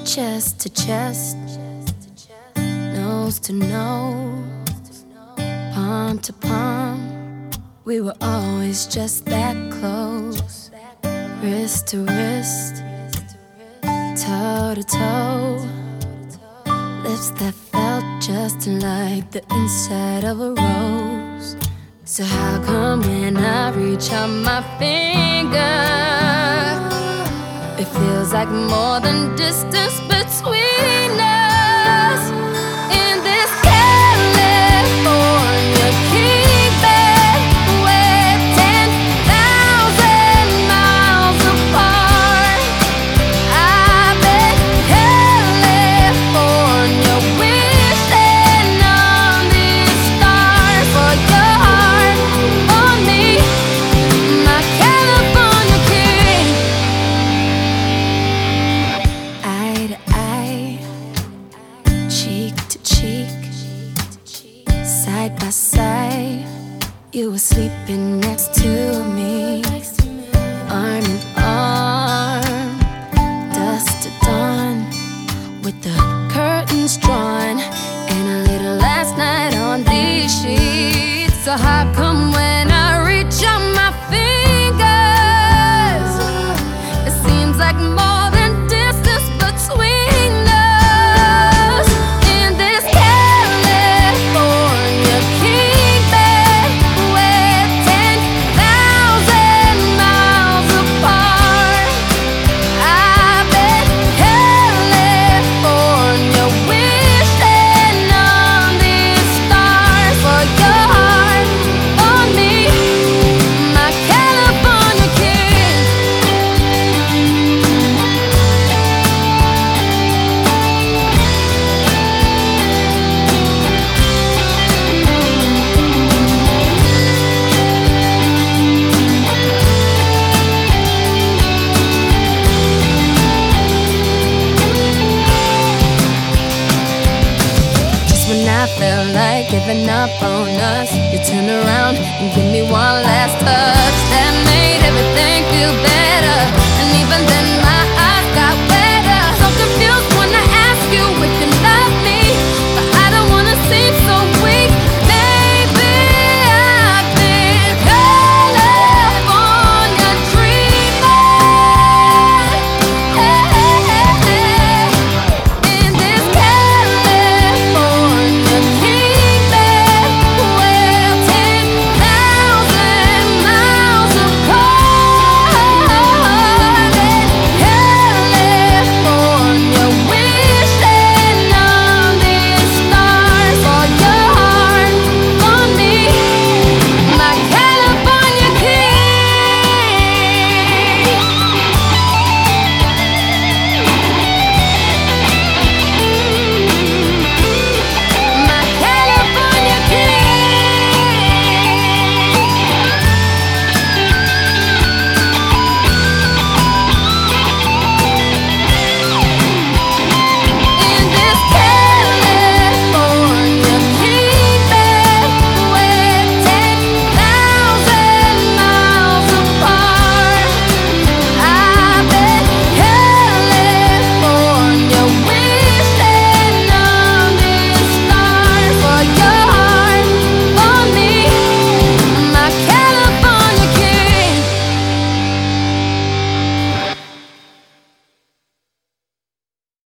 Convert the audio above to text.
chest to chest, nose to nose, palm to palm. We were always just that close, wrist to wrist, toe to toe, lips that felt just like the inside of a rose. So how come when I reach out my finger, it feels like more than distance between us? In this California king bed, we're 10,000 miles apart. I bet California wishing on these stars for your heart on me, my California king. Eye to eye, cheek to cheek, side by side, you were sleeping next to me, arm in arm, dusk to dawn, with the curtains drawn, and a little last night on these sheets. So how come when I reach out my fingers, it seems like more than distance between us? In this California king bed, we're 10,000 miles apart. I bet California wishing on these stars for your heart on me, my California king. Just when I felt like giving up on us, you turn around and give me one last touch that made everything feel better. And even then my